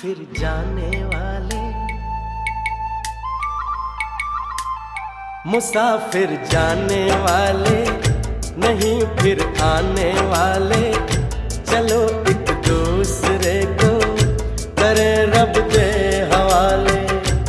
फिर जाने वाले, मुसाफिर जाने वाले, नहीं फिर आने वाले। चलो एक दूसरे को करे रब दे हवाले।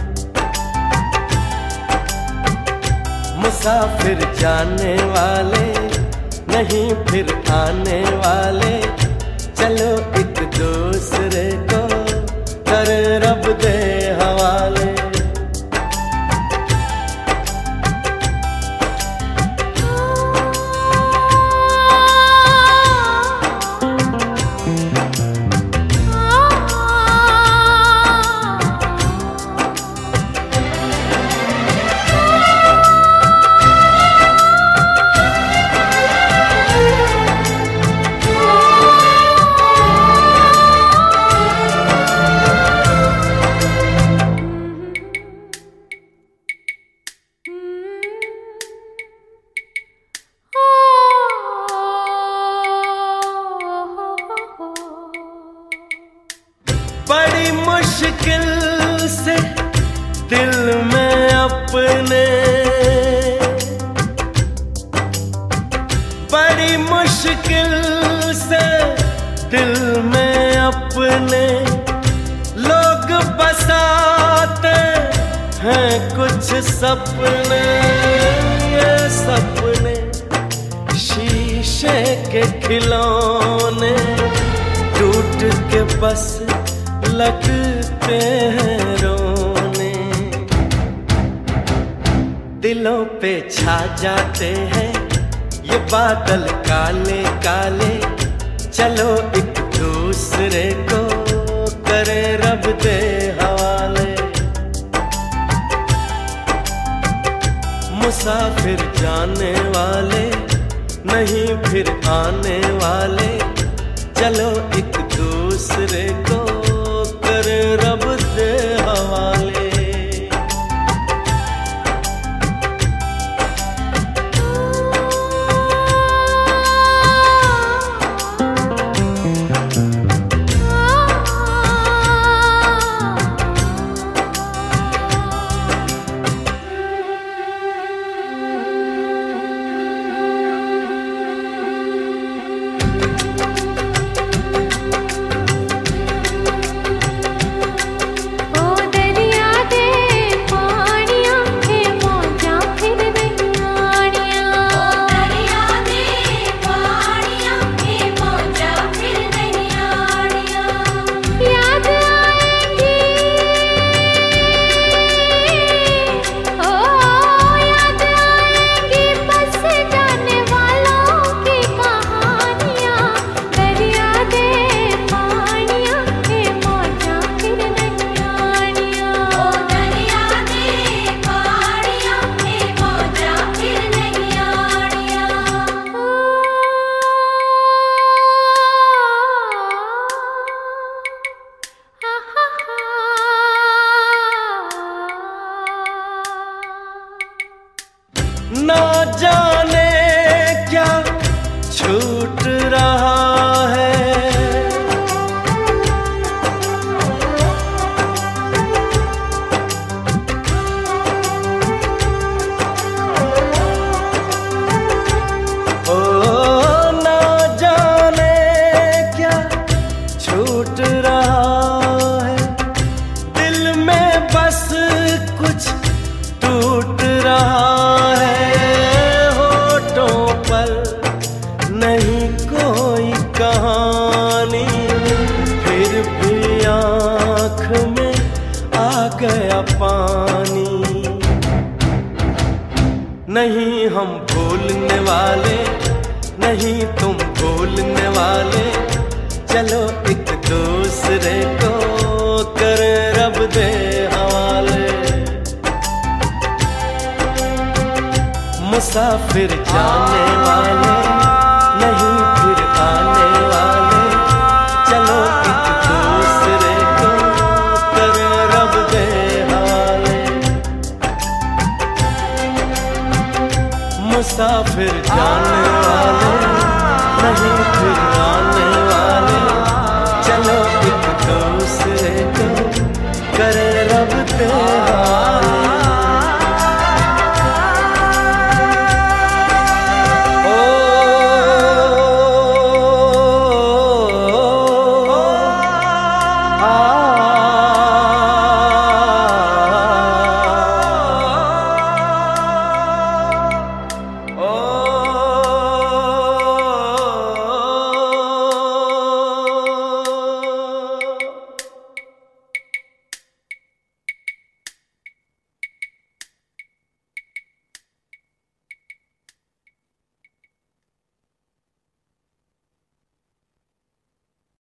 मुसाफिर जाने वाले, नहीं फिर आने वाले। चलो एक दूसरे को करे रब दे हवाले। बड़ी मुश्किल से दिल में अपने, बड़ी मुश्किल से दिल में अपने लोग बसाते हैं कुछ सपने। ये सपने शीशे के खिलौने टूट के बस लगते हैं रोने। दिलों पे छा जाते हैं ये बादल काले काले। चलो एक दूसरे को करे रब दे हवाले। मुसाफिर जाने वाले, नहीं फिर आने वाले। चलो एक दूसरे को करे रब दे हवाले। ना जाने क्या छूट रहा है, ओ ना जाने क्या छूट रहा है। दिल में बस कुछ टूट रहा है। नहीं कोई कहानी, फिर भी आँख में आ गया पानी। नहीं हम भूलने वाले, नहीं तुम भूलने वाले। चलो एक दूसरे को करे रब दे हवाले। मुसाफिर जाने वाले,